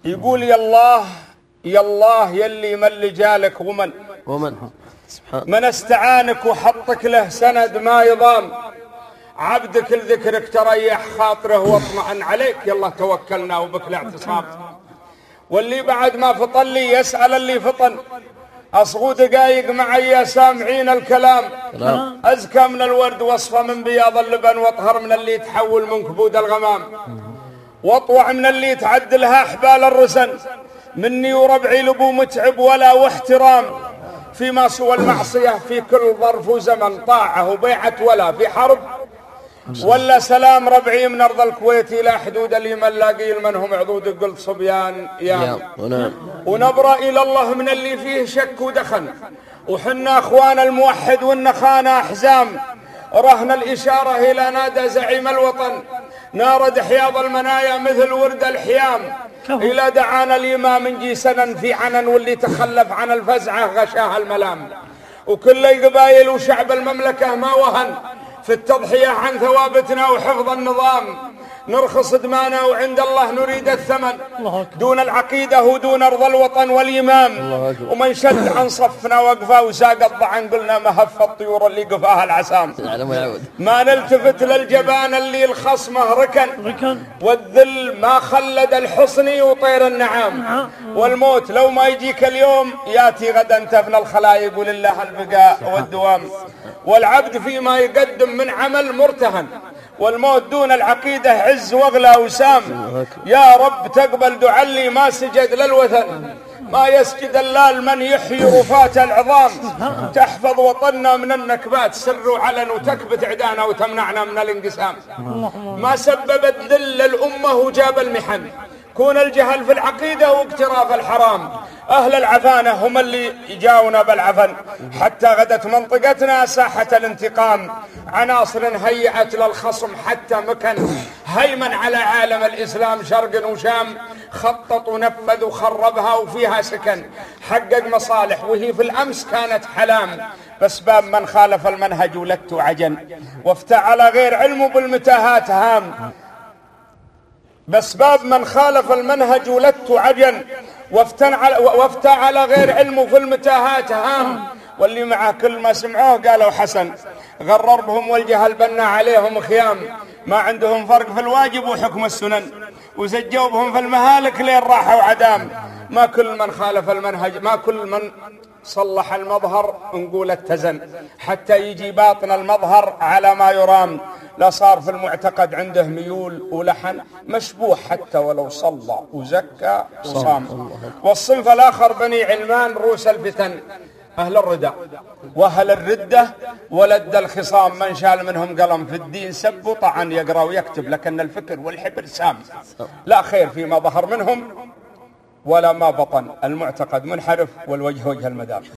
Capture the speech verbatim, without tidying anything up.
يقول يا الله يا الله يلي من لجالك ومن ومن من استعانك وحطك له سند ما يضام، عبدك لذكرك تريح خاطره واطمئن عليك، يلا توكلنا وبك الاعتصام. واللي بعد ما فطن لي يسأل اللي فطن، أصغوا دقايق معي يا سامعين الكلام، أزكى من الورد وصفة من بياض اللبن، واطهر من اللي يتحول من كبود الغمام، واطوع من اللي يتعدلها حبال الرسن، مني وربعي لبو متعب ولا واحترام، فيما سوى المعصية في كل ظرف وزمن، طاعة وبيعة ولا في حرب ولا سلام، ربعي من أرض الكويت إلى حدود اليمن، لاقي من هم عضود قلت صبيان يا ونبرأ إلى الله من اللي فيه شك ودخن، وحنا أخوان الموحد والنخانا أحزام، رهن الإشارة إلى نادى زعيم الوطن، نارد حياض المنايا مثل ورد الحيام، إلى دعانا الإمام نجي سنن في عنن، واللي تخلف عن الفزعة غشاها الملام، وكل القبائل وشعب المملكة ما وهن في التضحية عن ثوابتنا وحفظ النظام، نرخص دمانا وعند الله نريد الثمن، دون العقيدة ودون أرض الوطن والإمام، ومن شد عن صفنا وقفا وساق الضعن قلنا مهف الطيور اللي قفاها العسام، ما نلتفت للجبان اللي الخصمه ركن، والذل ما خلد الحصن وطير النعام، والموت لو ما يجيك اليوم ياتي غدا تفنى الخلايق، ولله البقاء والدوام، والعبد فيما يقدم من عمل مرتهن، والموت دون العقيدة عز واغلى وسام، يا رب تقبل دعاء اللي ما سجد للوثن، ما يسجد الا لمن يحيي رفات العظام، تحفظ وطننا من النكبات سر وعلن، وتكبت عدانا وتمنعنا من الانقسام، ما سببت ذل الأمة وجاب المحن، كون الجهل في العقيدة واقتراف الحرام، أهل العفانة هم اللي يجاونا بالعفن، حتى غدت منطقتنا ساحة الانتقام، عناصر هيئت للخصم حتى مكن، هيمن على عالم الإسلام شرق وشام، خطط ونفذ وخربها وفيها سكن، حقق مصالح وهي في الأمس كانت حلام، بس باب من خالف المنهج ولدت عجن، وافتعل غير علمه بالمتاهات هام، بسباب من خالف المنهج ولدت عجن، وافتعل غير علمه في المتاهات هام، واللي معه كل ما سمعوه قالوا حسن، غرر بهم والجهل بنا عليهم خيام، ما عندهم فرق في الواجب وحكم السنن، وزجوا بهم في المهالك لين راحوا عدام، ما كل من خالف المنهج ما كل من صلح المظهر نقول اتزن، حتى يجي باطن المظهر على ما يرام، لا صار في المعتقد عنده ميول ولحن مشبوه حتى ولو صلى وزكى وصام. والصنف الآخر بني علمان روس الفتن، أهل الردى وأهل الردة ولد الخصام، من شال منهم قلم في الدين سب وطعن، يقرأ ويكتب لكن الفكر والحبر سام، لا خير فيما ظهر منهم ولا ما بطن، المعتقد منحرف والوجه وجه المدار.